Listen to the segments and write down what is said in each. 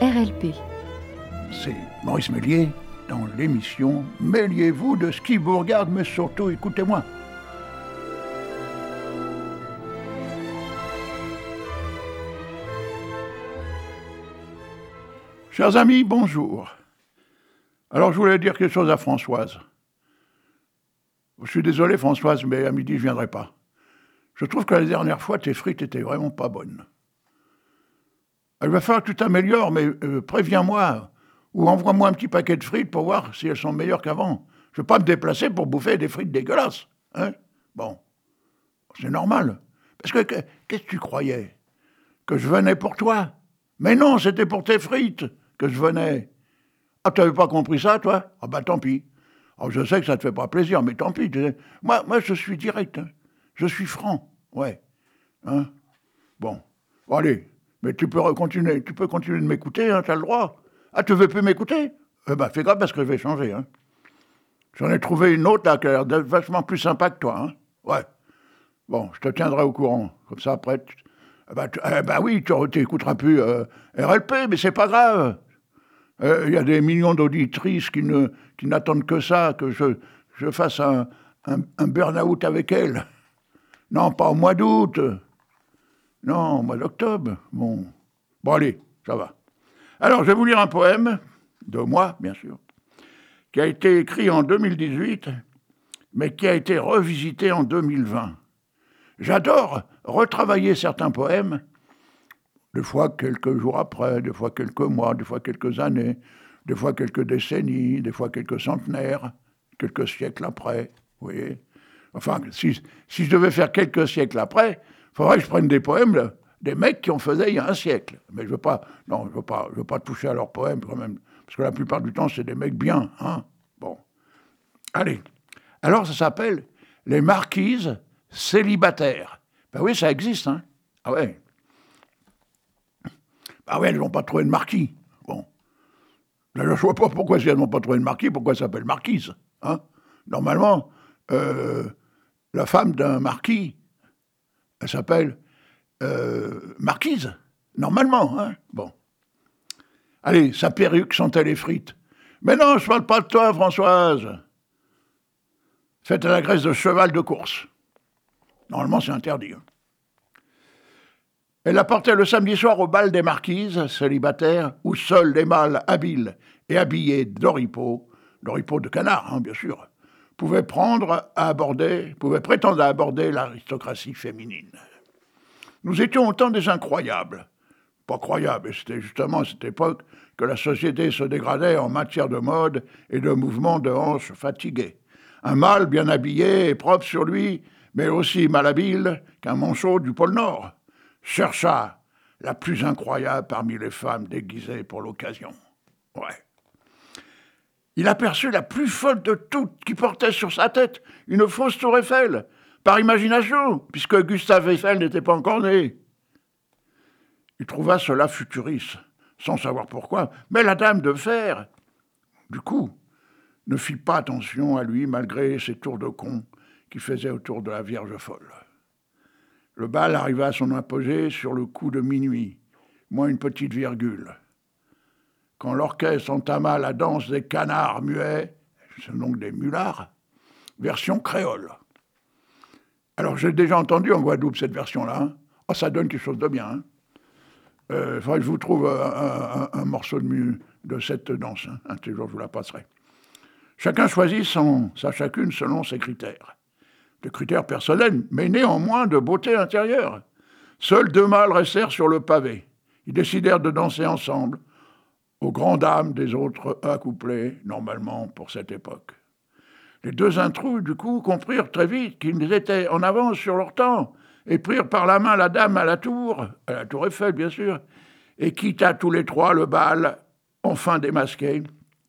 RLP. C'est Maurice Méliès dans l'émission « Mêliez-vous de ce qui vous regarde, mais surtout écoutez-moi ». Chers amis, bonjour. Alors je voulais dire quelque chose à Françoise. Je suis désolé Françoise, mais à midi je ne viendrai pas. Je trouve que la dernière fois, tes frites étaient vraiment pas bonnes. Il va falloir que tu t'améliores, mais préviens-moi ou envoie-moi un petit paquet de frites pour voir si elles sont meilleures qu'avant. Je ne vais pas me déplacer pour bouffer des frites dégueulasses. Hein? Bon, c'est normal. Parce que qu'est-ce que tu croyais? Que je venais pour toi? Mais non, c'était pour tes frites que je venais. Ah, tu n'avais pas compris ça, toi? Ah bah tant pis. Alors, je sais que ça ne te fait pas plaisir, mais tant pis. Moi, je suis direct. Hein. Je suis franc. Ouais. Hein? Bon, allez. Mais tu peux continuer de m'écouter, hein, tu as le droit. Ah, tu veux plus m'écouter? Fais grave parce que je vais changer. Hein. J'en ai trouvé une autre là qui a l'air vachement plus sympa que toi. Hein. Ouais. Bon, je te tiendrai au courant. Comme ça, après, oui, tu n'écouteras plus RLP, mais c'est pas grave. Il y a des millions d'auditrices qui n'attendent que ça, que je fasse un burn-out avec elles. Non, pas au mois d'août. Non, au mois d'octobre. Bon, allez, ça va. Alors, je vais vous lire un poème, de moi, bien sûr, qui a été écrit en 2018, mais qui a été revisité en 2020. J'adore retravailler certains poèmes, des fois quelques jours après, des fois quelques mois, des fois quelques années, des fois quelques décennies, des fois quelques centenaires, quelques siècles après, vous voyez. Enfin, si je devais faire quelques siècles après, il faudrait que je prenne des poèmes, là, des mecs qui en faisaient il y a un siècle. Mais je veux pas toucher à leurs poèmes quand même, parce que la plupart du temps, c'est des mecs bien, hein. Bon. Allez. Alors, ça s'appelle « Les marquises célibataires ». Ben oui, ça existe, hein. Ah ouais. Ah ouais, elles n'ont pas trouvé de marquis. Bon. D'ailleurs, je vois pas pourquoi si elles n'ont pas trouvé de marquis, pourquoi ça s'appelle marquise, hein. Normalement, la femme d'un marquis, elle s'appelle marquise, normalement, hein. Bon. Allez, sa perruque sentait les frites. Mais non, je parle pas de toi, Françoise. Faite à la graisse de cheval de course. Normalement, c'est interdit. Hein. Elle la portait le samedi soir au bal des marquises, célibataires, où seuls les mâles habiles et habillés d'oripeaux de canard, hein, bien sûr, pouvaient prétendre à aborder l'aristocratie féminine. Nous étions au temps des incroyables. Pas croyable, c'était justement à cette époque que la société se dégradait en matière de mode et de mouvements de hanches fatiguées. Un mâle bien habillé et propre sur lui, mais aussi malhabile qu'un manchot du pôle Nord, chercha la plus incroyable parmi les femmes déguisées pour l'occasion. Ouais. Il aperçut la plus folle de toutes qui portait sur sa tête une fausse tour Eiffel, par imagination, puisque Gustave Eiffel n'était pas encore né. Il trouva cela futuriste, sans savoir pourquoi, mais la dame de fer, du coup, ne fit pas attention à lui malgré ses tours de con qui faisaient autour de la Vierge folle. Le bal arriva à son apogée sur le coup de minuit, moins une petite virgule. Quand l'orchestre entama la danse des canards muets, c'est donc des mulards, version créole. Alors j'ai déjà entendu en Guadeloupe cette version-là. Hein. Oh, ça donne quelque chose de bien. Hein. Il faudrait que je vous trouve un morceau de cette danse. Hein. Un de ces jours, je vous la passerai. Chacun choisit sa chacune selon ses critères. Des critères personnels, mais néanmoins de beauté intérieure. Seuls deux mâles restèrent sur le pavé. Ils décidèrent de danser ensemble, aux grandes dames des autres accouplés, normalement pour cette époque. Les deux intrus, du coup, comprirent très vite qu'ils étaient en avance sur leur temps, et prirent par la main la dame à la tour Eiffel, bien sûr, et quitta tous les trois le bal, enfin démasqué,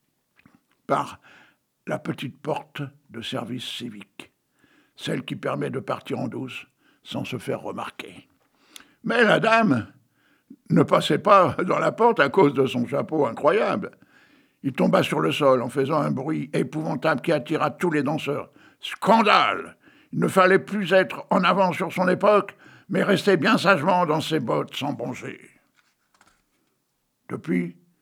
par la petite porte de service civique, celle qui permet de partir en douce sans se faire remarquer. Mais la dame ne passait pas dans la porte à cause de son chapeau incroyable. Il tomba sur le sol en faisant un bruit épouvantable qui attira tous les danseurs. Scandale! Il ne fallait plus être en avance sur son époque, mais rester bien sagement dans ses bottes sans broncher. Depuis,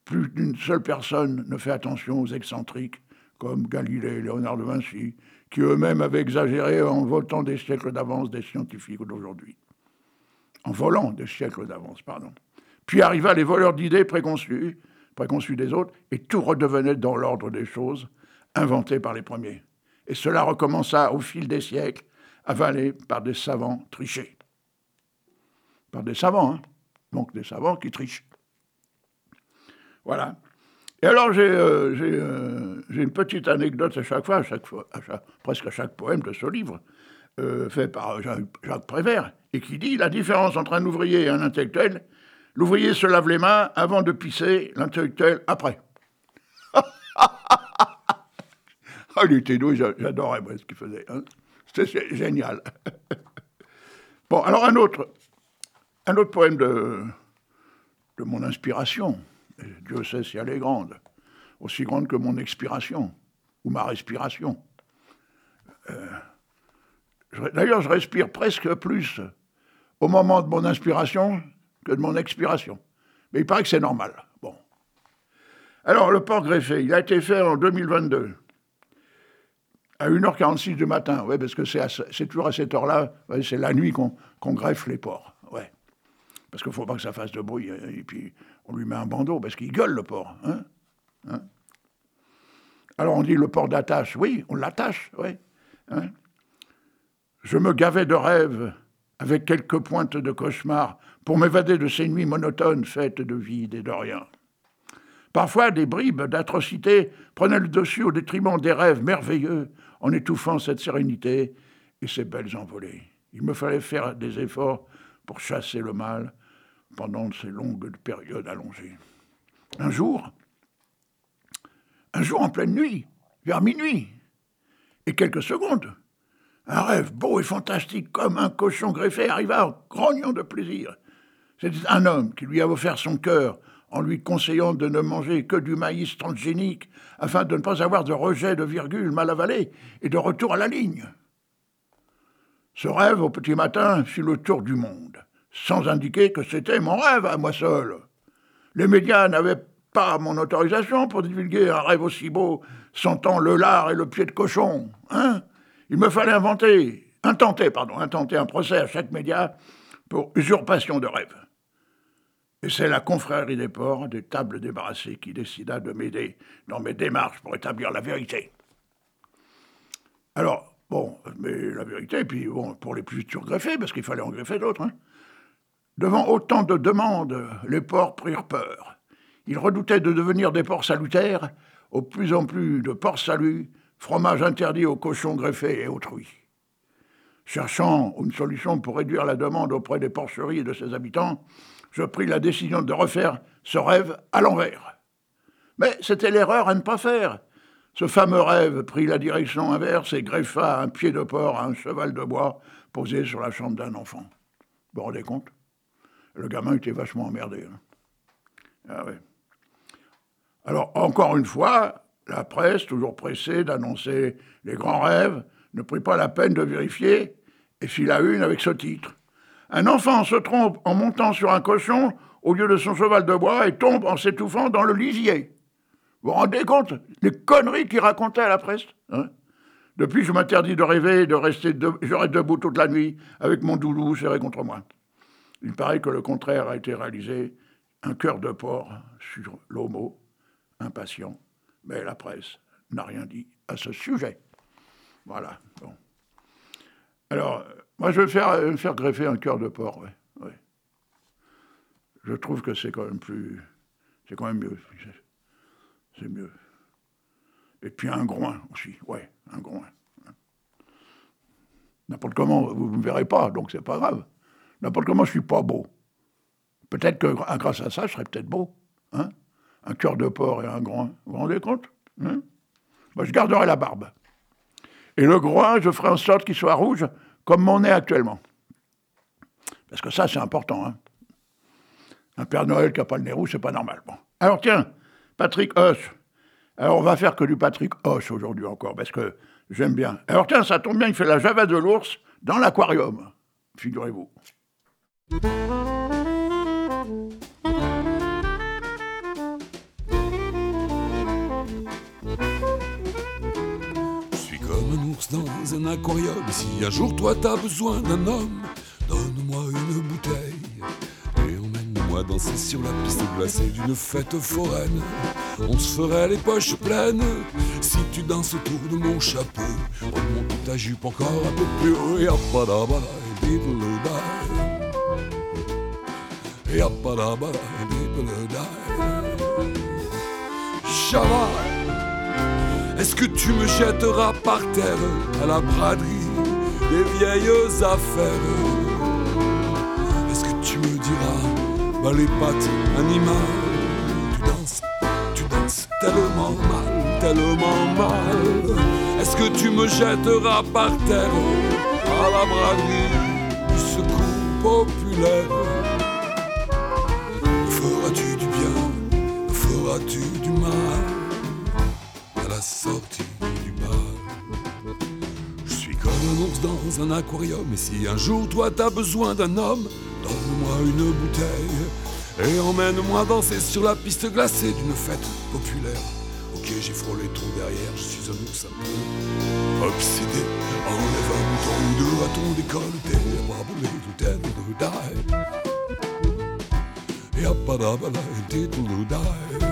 plus d'une seule personne ne fait attention aux excentriques, comme Galilée et Léonard de Vinci, qui eux-mêmes avaient exagéré en votant des siècles d'avance des scientifiques d'aujourd'hui. En volant des siècles d'avance, pardon. Puis arriva les voleurs d'idées préconçues des autres, et tout redevenait dans l'ordre des choses, inventé par les premiers. Et cela recommença au fil des siècles, avalé par des savants trichés. Par des savants, hein, donc des savants qui trichent. Voilà. Et alors, j'ai une petite anecdote à chaque fois, presque à chaque poème de ce livre, fait par Jacques Prévert, et qui dit « La différence entre un ouvrier et un intellectuel, l'ouvrier se lave les mains avant de pisser, l'intellectuel après. » Ah, il était doué, j'adorais moi, ce qu'il faisait. Hein. C'était génial. Bon, alors un autre poème de mon inspiration. Et Dieu sait si elle est grande, aussi grande que mon expiration, ou ma respiration. D'ailleurs, je respire presque plus au moment de mon inspiration que de mon expiration. Mais il paraît que c'est normal. Bon. Alors, le port greffé, il a été fait en 2022, à 1h46 du matin, ouais, parce que c'est toujours à cette heure-là, ouais, c'est la nuit qu'on greffe les porcs. Ouais. Parce qu'il ne faut pas que ça fasse de bruit. Et puis, on lui met un bandeau, parce qu'il gueule, le porc. Hein. Alors, on dit le porc d'attache. Oui, on l'attache, oui. Hein. Je me gavais de rêves, avec quelques pointes de cauchemar, pour m'évader de ces nuits monotones faites de vide et de rien. Parfois, des bribes d'atrocité prenaient le dessus au détriment des rêves merveilleux, en étouffant cette sérénité et ces belles envolées. Il me fallait faire des efforts pour chasser le mal, pendant ces longues périodes allongées. Un jour en pleine nuit, vers minuit, et quelques secondes, un rêve beau et fantastique comme un cochon greffé arriva grognant de plaisir. C'était un homme qui lui avait offert son cœur en lui conseillant de ne manger que du maïs transgénique afin de ne pas avoir de rejet de virgule mal avalé et de retour à la ligne. Ce rêve, au petit matin, fit le tour du monde, sans indiquer que c'était mon rêve à moi seul. Les médias n'avaient pas mon autorisation pour divulguer un rêve aussi beau, sentant le lard et le pied de cochon. Hein? Il me fallait intenter un procès à chaque média pour usurpation de rêve. Et c'est la confrérie des porcs, des tables débarrassées, qui décida de m'aider dans mes démarches pour établir la vérité. Alors, bon, mais la vérité, puis bon, pour les plus greffés, parce qu'il fallait en greffer d'autres, hein. Devant autant de demandes, les porcs prirent peur. Ils redoutaient de devenir des porcs salutaires, au plus en plus de porcs saluts, fromage interdit aux cochons greffés et autrui. Cherchant une solution pour réduire la demande auprès des porcheries et de ses habitants, je pris la décision de refaire ce rêve à l'envers. Mais c'était l'erreur à ne pas faire. Ce fameux rêve prit la direction inverse et greffa un pied de porc à un cheval de bois posé sur la chambre d'un enfant. Vous vous rendez compte ? Le gamin était vachement emmerdé. Hein. Ah ouais. Alors, encore une fois, la presse, toujours pressée d'annoncer les grands rêves, ne prit pas la peine de vérifier et fit la une avec ce titre. Un enfant se trompe en montant sur un cochon au lieu de son cheval de bois et tombe en s'étouffant dans le lisier. Vous vous rendez compte les conneries qu'il racontait à la presse, hein? Depuis, je m'interdis de rêver et de rester je reste debout toute la nuit avec mon doudou serré contre moi. Il paraît que le contraire a été réalisé, un cœur de porc sur l'homo, impatient, mais la presse n'a rien dit à ce sujet. Voilà, bon. Alors, moi je vais me faire greffer un cœur de porc, ouais. Je trouve que c'est quand même mieux. C'est mieux. Et puis un groin aussi, ouais, un groin. N'importe comment, vous ne me verrez pas, donc c'est pas grave. N'importe comment, je suis pas beau. Peut-être que grâce à ça, je serais peut-être beau. Hein? Un cœur de porc et un groin. Vous vous rendez compte, hein? Moi, je garderai la barbe. Et le groin, je ferai en sorte qu'il soit rouge, comme mon nez actuellement. Parce que ça, c'est important. Hein? Un Père Noël qui n'a pas le nez rouge, c'est pas normal. Bon. Alors tiens, Patrick Hoche. Alors on va faire que du Patrick Hoche aujourd'hui encore, parce que j'aime bien. Alors tiens, ça tombe bien, il fait la Java de l'ours dans l'aquarium, figurez-vous. dans un aquarium. Si un jour toi t'as besoin d'un homme, donne-moi une bouteille et emmène-moi danser sur la piste glacée d'une fête foraine. On se ferait les poches pleines si tu danses autour de mon chapeau. Remonte ta jupe encore un peu plus haut. Et apadabada et diddle-die. Et apadabada et diddle-die. Chava, est-ce que tu me jetteras par terre à la braderie des vieilles affaires? Est-ce que tu me diras, bah les pattes animales, tu danses tellement mal. Est-ce que tu me jetteras par terre à la braderie du secours populaire? Me feras-tu du bien, me feras-tu du mal à la sortie du bal? Je suis comme un ours dans un aquarium, et si un jour toi t'as besoin d'un homme, donne-moi une bouteille et emmène-moi danser sur la piste glacée d'une fête populaire. Ok, j'ai frôlé ton derrière, je suis un ours un peu obsédé. Enlève un mouton ou deux à ton décolleté. Bravo, les de die. Et apadabala, et die.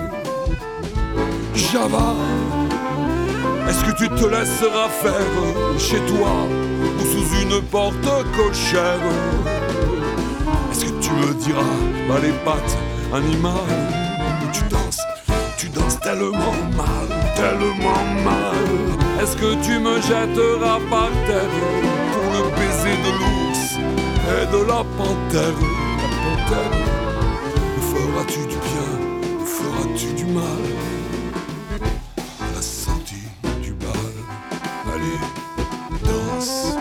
Java, est-ce que tu te laisseras faire chez toi ou sous une porte cochère? Est-ce que tu me diras, bah les pattes animales, tu danses tellement mal. Est-ce que tu me jetteras par terre pour le baiser de l'ours et de la panthère? Me feras-tu du bien, me feras-tu du mal à la sortie du bal? Allez, danse.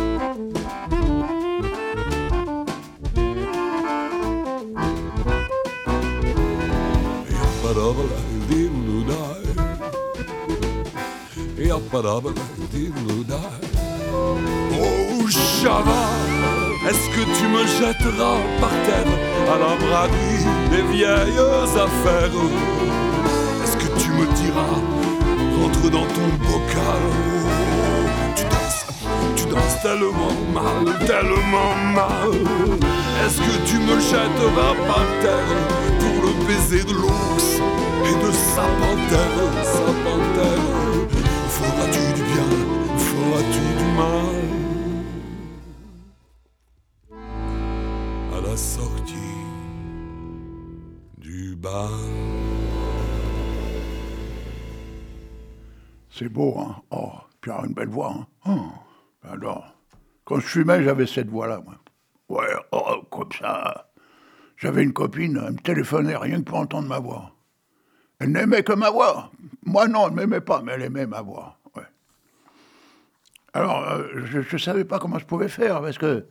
Oh Java, est-ce que tu me jetteras par terre à la braderie des vieilles affaires? Est-ce que tu me diras, rentre dans ton bocal? Tu danses tellement mal. Est-ce que tu me jetteras par terre pour le baiser de l'ours et de sa panthère? Feras-tu du bien, feras-tu du mal à la sortie du bal? C'est beau, hein? Oh, tu as une belle voix, hein? Alors, quand je fumais, j'avais cette voix-là, moi. Ouais, oh, comme ça. J'avais une copine, elle me téléphonait rien que pour entendre ma voix. Elle n'aimait que ma voix. Moi, non, elle ne m'aimait pas, mais elle aimait ma voix. Ouais. Alors, je ne savais pas comment je pouvais faire, parce que...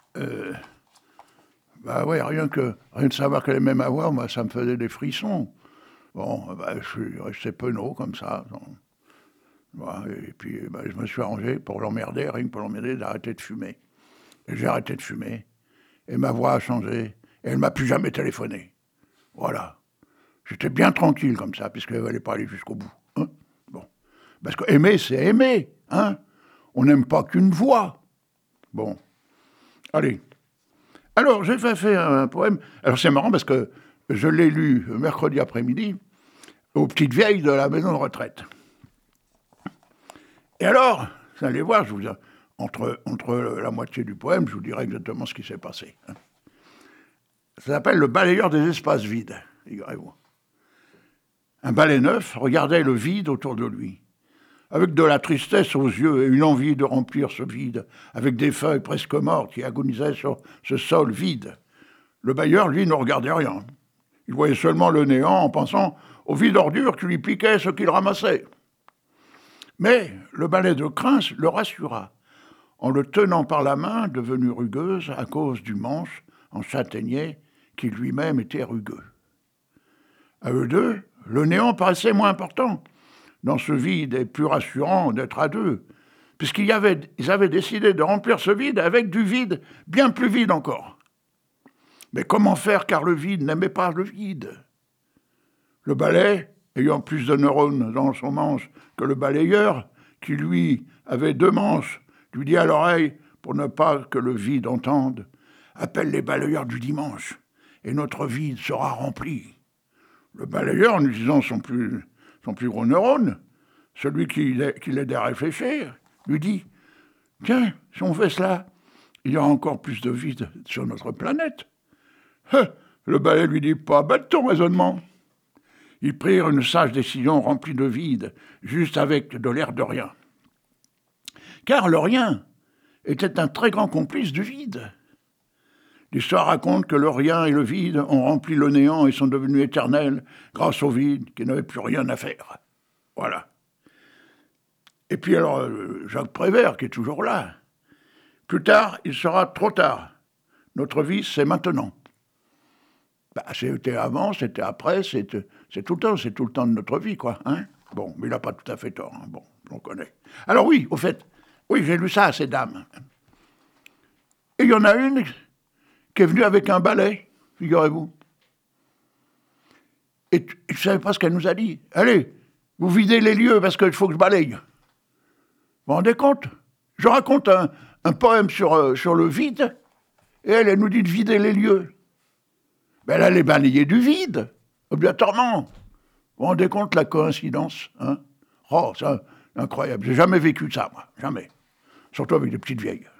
bah ouais, rien de savoir qu'elle aimait ma voix, moi, ça me faisait des frissons. Bon, bah, je suis resté penaud, comme ça. Voilà, et puis, bah, je me suis arrangé pour l'emmerder, rien que pour l'emmerder, d'arrêter de fumer. Et j'ai arrêté de fumer. Et ma voix a changé. Et elle ne m'a plus jamais téléphoné. Voilà. J'étais bien tranquille comme ça, puisqu'elle ne voulait pas aller jusqu'au bout. Hein, bon. Parce que aimer, c'est aimer. Hein. On n'aime pas qu'une voix. Bon. Allez. Alors, j'ai fait un poème. Alors, c'est marrant parce que je l'ai lu mercredi après-midi aux petites vieilles de la maison de retraite. Et alors, vous allez voir, je vous dis, entre la moitié du poème, je vous dirai exactement ce qui s'est passé. Hein. Ça s'appelle le balayeur des espaces vides, figurez-vous. Un balai neuf regardait le vide autour de lui, avec de la tristesse aux yeux et une envie de remplir ce vide, avec des feuilles presque mortes qui agonisaient sur ce sol vide. Le balayeur, lui, ne regardait rien. Il voyait seulement le néant en pensant aux vides ordures qui lui piquaient ce qu'il ramassait. Mais le balai de Crins le rassura, en le tenant par la main, devenue rugueuse à cause du manche en châtaignier qui lui-même était rugueux. À eux deux, le néant paraissait moins important. Dans ce vide est plus rassurant d'être à deux, puisqu'ils avaient décidé de remplir ce vide avec du vide bien plus vide encore. Mais comment faire, car le vide n'aimait pas le vide? Le balai, ayant plus de neurones dans son manche que le balayeur, qui lui avait 2 manches, lui dit à l'oreille, pour ne pas que le vide entende, « Appelle les balayeurs du dimanche, et notre vide sera rempli. » Le balayeur, en utilisant son plus gros neurone, celui qui l'aidait à réfléchir, lui dit « Tiens, si on fait cela, il y aura encore plus de vide sur notre planète. » Le balai lui dit « Pas bête ton raisonnement. » Ils prirent une sage décision remplie de vide, juste avec de l'air de rien. Car le rien était un très grand complice du vide. L'histoire raconte que le rien et le vide ont rempli le néant et sont devenus éternels grâce au vide qui n'avait plus rien à faire. Voilà. Et puis alors, Jacques Prévert, qui est toujours là. Plus tard, il sera trop tard. Notre vie, c'est maintenant. C'était avant, c'était après, c'est tout le temps de notre vie, quoi. Hein, bon, mais il n'a pas tout à fait tort. Hein, bon, on connaît. Alors oui, au fait, oui, j'ai lu ça à ces dames. Et il y en a une qui est venue avec un balai, figurez-vous. Et je ne savais pas ce qu'elle nous a dit. Allez, vous videz les lieux parce qu'il faut que je balaye. Vous vous rendez compte? Je raconte un poème sur le vide, et elle nous dit de vider les lieux. Mais elle allait balayer du vide, obligatoirement. Vous vous rendez compte la coïncidence, hein? Oh, c'est incroyable. J'ai jamais vécu ça, moi. Jamais. Surtout avec des petites vieilles.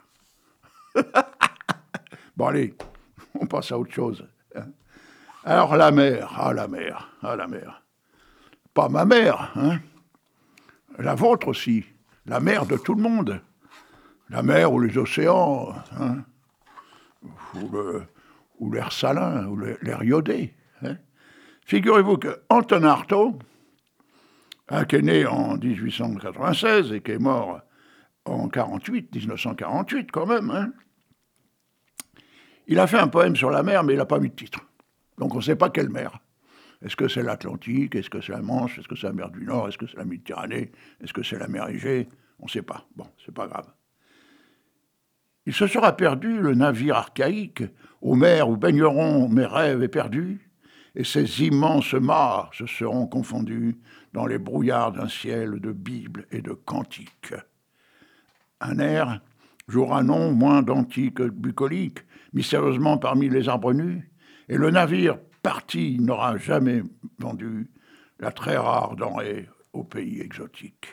Bon, allez, on passe à autre chose. Alors, la mer. Pas ma mère, hein? La vôtre aussi. La mer de tout le monde. La mer ou les océans, hein? Ou l'air salin, ou l'air iodé. Hein? Figurez-vous que Antonin Artaud, qui est né en 1896 et qui est mort en 1948 quand même, hein, il a fait un poème sur la mer, mais il n'a pas mis de titre. Donc on ne sait pas quelle mer. Est-ce que c'est l'Atlantique? Est-ce que c'est la Manche? Est-ce que c'est la mer du Nord? Est-ce que c'est la Méditerranée? Est-ce que c'est la mer Égée? On ne sait pas. Bon, c'est pas grave. Il se sera perdu, le navire archaïque, aux mers où baigneront mes rêves éperdus, et ces immenses mares se seront confondus dans les brouillards d'un ciel de Bible et de cantiques. Un air jouera non moins d'antique bucolique, mystérieusement parmi les arbres nus, et le navire parti n'aura jamais vendu la très rare denrée au pays exotique.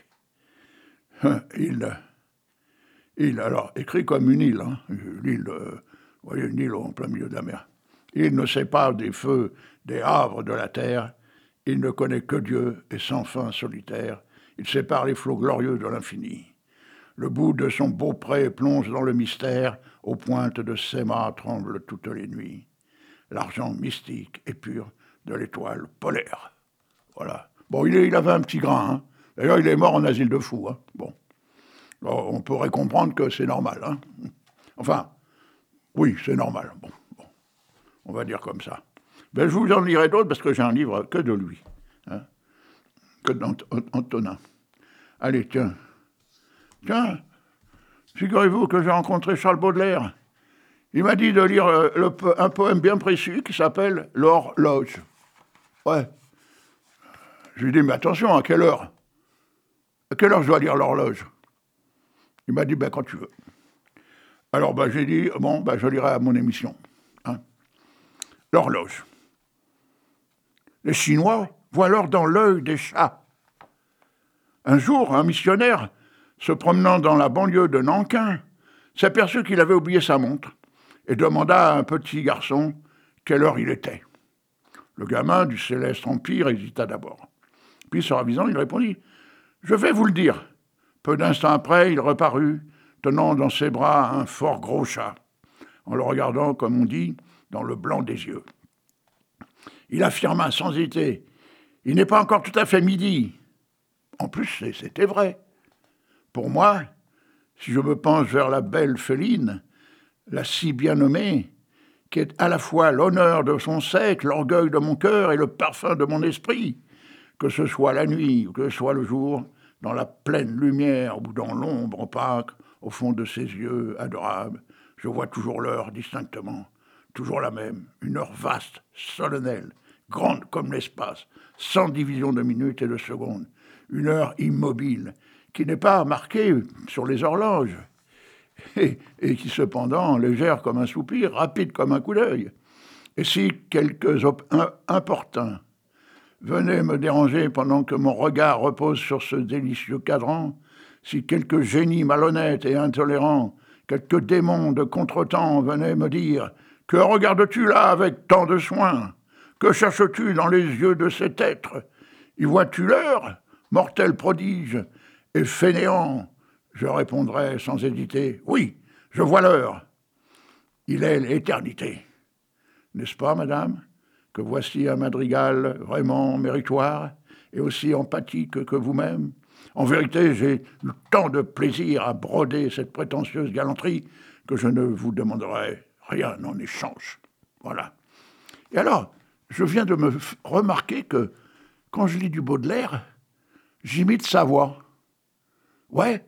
Il, alors, écrit comme une île, hein, l'île, voyez, une île en plein milieu de la mer. Il ne sait pas des feux, des havres de la terre, il ne connaît que Dieu et sans fin solitaire, il sépare les flots glorieux de l'infini. Le bout de son beau pré plonge dans le mystère, aux pointes de ses mâts tremblent toutes les nuits. L'argent mystique et pur de l'étoile polaire. Voilà. Bon, il avait un petit grain, hein. D'ailleurs, il est mort en asile de fous, hein. Bon. Alors, on pourrait comprendre que c'est normal, hein. Enfin, oui, c'est normal. Bon, on va dire comme ça. Ben, je vous en lirai d'autres parce que j'ai un livre que de lui, hein, que d'Antonin. Allez, tiens, figurez-vous que j'ai rencontré Charles Baudelaire. Il m'a dit de lire un poème bien précis qui s'appelle « L'horloge ». Ouais. Je lui ai dit, mais attention, à quelle heure? À quelle heure je dois lire l'horloge? Il m'a dit, ben, quand tu veux. Alors, ben, j'ai dit, bon, ben, je lirai à mon émission. Hein. L'horloge. Les Chinois voient l'or dans l'œil des chats. Un jour, un missionnaire, se promenant dans la banlieue de Nankin, s'aperçut qu'il avait oublié sa montre et demanda à un petit garçon quelle heure il était. Le gamin du céleste empire hésita d'abord. Puis, se ravisant, il répondit « Je vais vous le dire ». Peu d'instants après, il reparut, tenant dans ses bras un fort gros chat, en le regardant, comme on dit, dans le blanc des yeux. Il affirma sans hésiter « Il n'est pas encore tout à fait midi ». En plus, c'était vrai. Pour moi, si je me penche vers la belle Féline, la si bien nommée, qui est à la fois l'honneur de son siècle, l'orgueil de mon cœur et le parfum de mon esprit, que ce soit la nuit ou que ce soit le jour, dans la pleine lumière ou dans l'ombre opaque, au fond de ses yeux adorables, je vois toujours l'heure distinctement, toujours la même, une heure vaste, solennelle, grande comme l'espace, sans division de minutes et de secondes, une heure immobile, qui n'est pas marquée sur les horloges, et qui cependant légère comme un soupir, rapide comme un coup d'œil. Et si quelques importuns venaient me déranger pendant que mon regard repose sur ce délicieux cadran, si quelques génies malhonnêtes et intolérants, quelques démons de contretemps venaient me dire « Que regardes-tu là avec tant de soin? Que cherches-tu dans les yeux de cet être? Y vois-tu l'heure, mortel prodige et fainéant ?» Je répondrais sans hésiter « Oui, je vois l'heure. Il est l'éternité. » N'est-ce pas, madame, que voici un madrigal vraiment méritoire et aussi empathique que vous-même? En vérité, j'ai eu tant de plaisir à broder cette prétentieuse galanterie que je ne vous demanderai rien en échange. Voilà. Et alors, je viens de me remarquer que quand je lis du Baudelaire, j'imite sa voix. Ouais.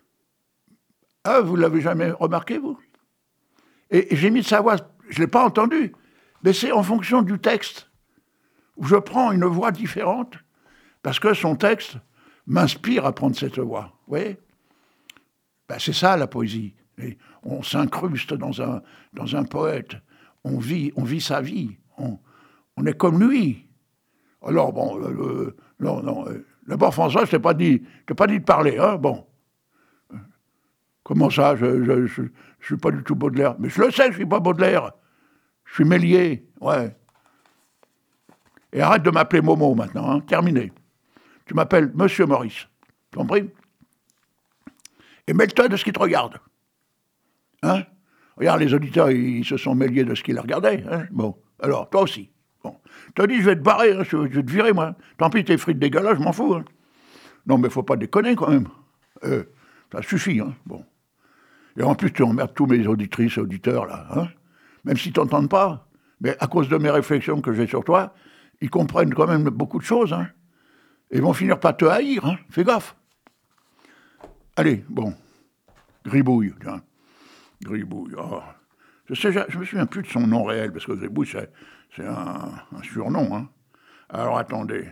Ah, vous l'avez jamais remarqué, vous? Et j'imite sa voix, je ne l'ai pas entendu, mais c'est en fonction du texte, où je prends une voix différente, parce que son texte m'inspire à prendre cette voix. Vous voyez? Ben, c'est ça la poésie. Et on s'incruste dans un poète, on vit sa vie, on est comme lui. Alors bon, non, d'abord François, je t'ai pas dit de parler, hein, bon. Comment ça, je suis pas du tout Baudelaire. Mais je le sais, je suis pas Baudelaire. Je suis Méliès, ouais. Et arrête de m'appeler Momo maintenant, hein, terminé. Tu m'appelles Monsieur Maurice, tu compris? Et mêle-toi de ce qui te regarde. Hein? Regarde, les auditeurs, ils se sont mêlés de ce qu'ils regardaient. Hein? Bon, alors, toi aussi. Bon. Je te dis, je vais te barrer, hein, je vais te virer, moi. Tant pis, tes frites dégueulasses, je m'en fous. Hein. Non, mais faut pas déconner, quand même. Ça suffit, hein. Bon. Et en plus, tu emmerdes tous mes auditrices et auditeurs, là. Hein? Même s'ils t'entendent pas. Mais à cause de mes réflexions que j'ai sur toi, ils comprennent quand même beaucoup de choses, hein. Et ils vont finir par te haïr, hein. Fais gaffe. Allez, bon. Gribouille, tiens. Gribouille. Oh. Je me souviens plus de son nom réel, parce que Gribouille, c'est un surnom, hein. Alors, attendez.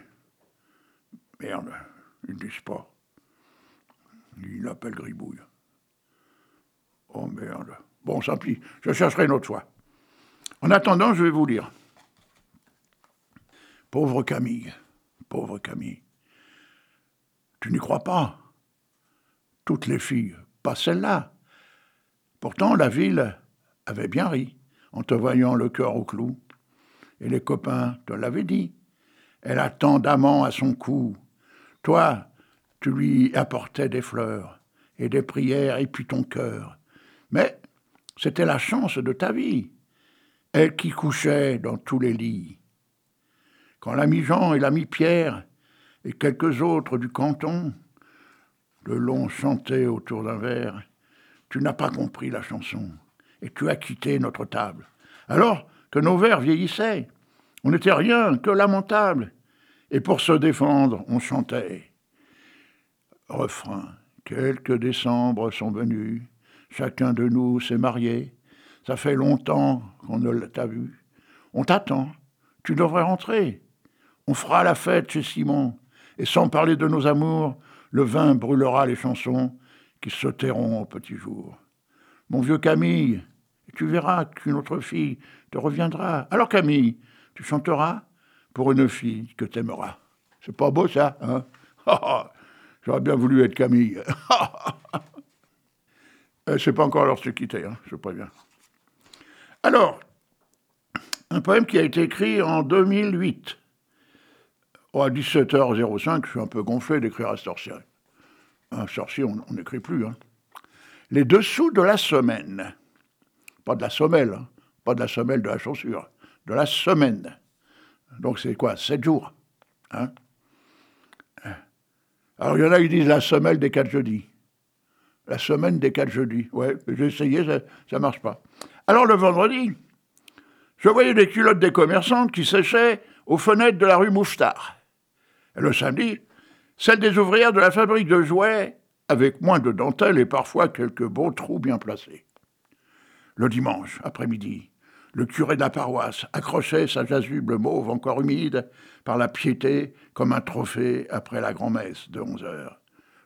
Merde, ils ne disent pas. Il l'appelle Gribouille. Oh, merde. Bon, ça plie. Je chercherai une autre fois. En attendant, je vais vous lire. Pauvre Camille. Pauvre Camille. Tu n'y crois pas? Toutes les filles, pas celle-là. Pourtant, la ville avait bien ri en te voyant le cœur au clou. Et les copains te l'avaient dit. Elle a tant d'amants à son cou. Toi, tu lui apportais des fleurs et des prières et puis ton cœur. Mais c'était la chance de ta vie. Elle qui couchait dans tous les lits. Quand l'ami Jean et l'ami Pierre et quelques autres du canton, le long chantaient autour d'un verre, tu n'as pas compris la chanson et tu as quitté notre table. Alors que nos vers vieillissaient, on n'était rien que lamentables. Et pour se défendre, on chantait. Refrain, quelques décembres sont venus, chacun de nous s'est marié, ça fait longtemps qu'on ne t'a vu. On t'attend, tu devrais rentrer. On fera la fête chez Simon, et sans parler de nos amours, le vin brûlera les chansons qui se tairont au petit jour. Mon vieux Camille, tu verras qu'une autre fille te reviendra. Alors Camille, tu chanteras pour une fille que t'aimeras. C'est pas beau ça, hein? J'aurais bien voulu être Camille. C'est pas encore l'heure de se quitter, hein, je préviens. Alors, un poème qui a été écrit en 2008. À 17h05, je suis un peu gonflé d'écrire à cette heure-ci. À cette heure-ci, on n'écrit plus. Hein. Les dessous de la semaine. Pas de la semelle, hein. Pas de la semelle de la chaussure. De la semaine. Donc c'est quoi? 7 jours. Hein? Alors il y en a qui disent la semelle des 4 jeudis. La semaine des 4 jeudis. Ouais, j'ai essayé, ça ne marche pas. Alors le vendredi, je voyais des culottes des commerçantes qui séchaient aux fenêtres de la rue Mouffetard. Et le samedi, celles des ouvrières de la fabrique de jouets, avec moins de dentelle et parfois quelques beaux trous bien placés. Le dimanche, après-midi, le curé de la paroisse accrochait sa chasuble mauve encore humide par la piété comme un trophée après la grand-messe de 11h.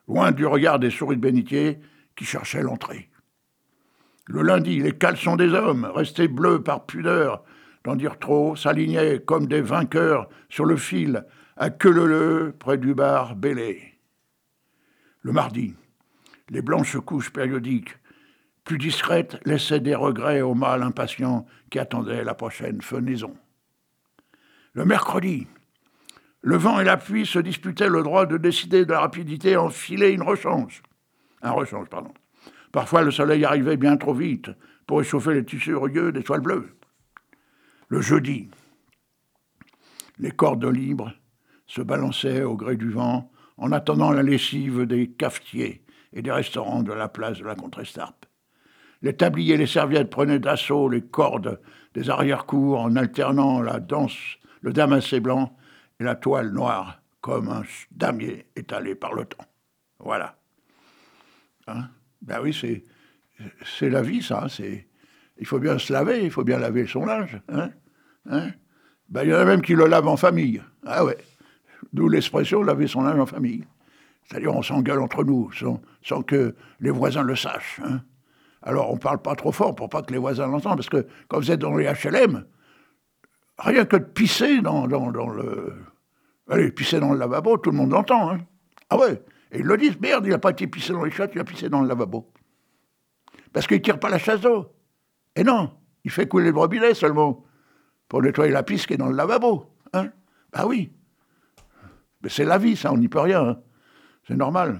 loin du regard des souris de bénitier qui cherchaient l'entrée. Le lundi, les caleçons des hommes, restés bleus par pudeur d'en dire trop, s'alignaient comme des vainqueurs sur le fil, à queue leu près du bar Bélé. Le mardi, les blanches couches périodiques, plus discrètes, laissaient des regrets au mâle impatient qui attendait la prochaine fenaison. Le mercredi, le vent et la pluie se disputaient le droit de décider de la rapidité à enfiler un rechange. Parfois, le soleil arrivait bien trop vite pour réchauffer les tissus rugueux des toiles bleues. Le jeudi, les cordes libres se balançaient au gré du vent en attendant la lessive des cafetiers et des restaurants de la place de la Contrescarpe. Les tabliers et les serviettes prenaient d'assaut les cordes des arrière-cours en alternant la danse, le damassé blanc et la toile noire comme un damier étalé par le temps. Voilà. Hein? Ben oui, c'est la vie, ça. Il faut bien se laver, il faut bien laver son linge. Hein? Ben, il y en a même qui le lavent en famille. Ah ouais. D'où l'expression laver son linge en famille. C'est-à-dire on s'engueule entre nous sans que les voisins le sachent. Hein? Alors on ne parle pas trop fort pour pas que les voisins l'entendent, parce que quand vous êtes dans les HLM, rien que de pisser dans le... Allez, pisser dans le lavabo, tout le monde l'entend. Hein? Ah ouais. Et ils le disent, merde, il n'a pas été pissé dans les chiottes, il a pissé dans le lavabo. Parce qu'il ne tire pas la chasse d'eau. Et non, il fait couler le robinet seulement pour nettoyer la pisse qui est dans le lavabo. Hein? Bah oui. Mais c'est la vie, ça, on n'y peut rien. Hein? C'est normal.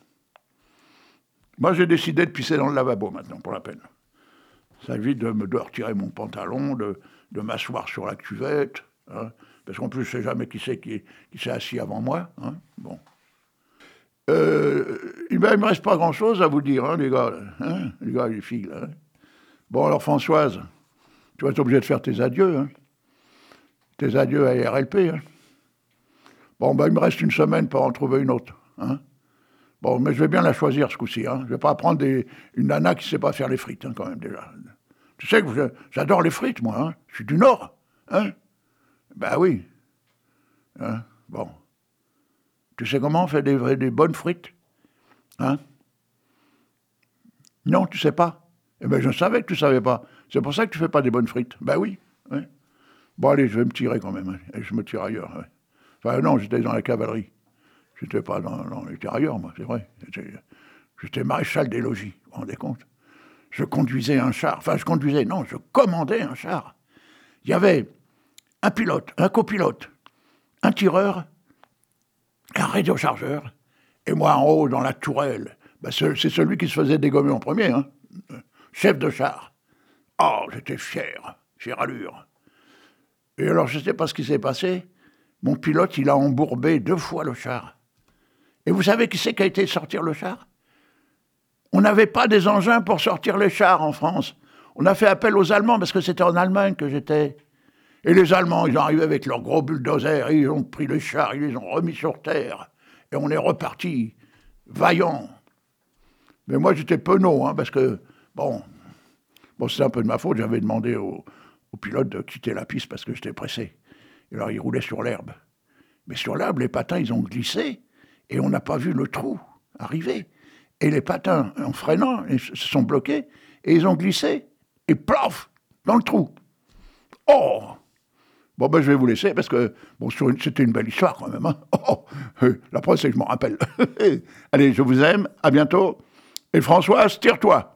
Moi, j'ai décidé de pisser dans le lavabo maintenant, pour la peine. Ça évite de retirer mon pantalon, de m'asseoir sur la cuvette. Hein? Parce qu'en plus, je ne sais jamais qui s'est assis avant moi. Hein? Bon. Il ne me reste pas grand-chose à vous dire, hein, les gars. Hein, les gars et les filles. Là, hein. Bon, alors, Françoise, tu vas être obligée de faire tes adieux. Hein. Tes adieux à RLP. Hein. Bon, ben, il me reste une semaine pour en trouver une autre. Hein. Bon, mais je vais bien la choisir ce coup-ci. Hein. Je ne vais pas prendre une nana qui ne sait pas faire les frites, hein, quand même, déjà. Tu sais que j'adore les frites, moi. Hein. Je suis du Nord. Hein. Ben oui. Hein. Bon. Tu sais comment on fait des bonnes frites? Hein? Non, tu sais pas? Eh bien, je savais que tu savais pas. C'est pour ça que tu fais pas des bonnes frites. Ben oui. Ouais. Bon, allez, je vais me tirer quand même. Hein. Et je me tire ailleurs. Ouais. Enfin, non, j'étais dans la cavalerie. J'étais pas dans les tirailleurs, moi, c'est vrai. J'étais maréchal des logis, vous vous rendez compte? Je conduisais un char. Enfin, je commandais un char. Il y avait un pilote, un copilote, un tireur, un radiochargeur, et moi en haut, dans la tourelle. Ben, c'est celui qui se faisait dégommer en premier, hein. Chef de char. Oh, j'étais fier allure. Et alors, je ne sais pas ce qui s'est passé, mon pilote, il a embourbé 2 fois le char. Et vous savez qui c'est qui a été sortir le char? On n'avait pas des engins pour sortir les chars en France. On a fait appel aux Allemands, parce que c'était en Allemagne que j'étais. Et les Allemands, ils sont arrivés avec leurs gros bulldozers, ils ont pris les chars, ils les ont remis sur terre. Et on est reparti, vaillants. Mais moi, j'étais penaud, hein, parce que, bon, c'était un peu de ma faute. J'avais demandé au pilote de quitter la piste parce que j'étais pressé. Et alors, il roulait sur l'herbe. Mais sur l'herbe, les patins, ils ont glissé, et on n'a pas vu le trou arriver. Et les patins, en freinant, ils se sont bloqués, et ils ont glissé, et plaf, dans le trou. Oh! Bon, ben, je vais vous laisser, parce que, bon, c'était une belle histoire, quand même, hein. Oh, la preuve, c'est que je m'en rappelle. Allez, je vous aime, à bientôt. Et Françoise, tire-toi!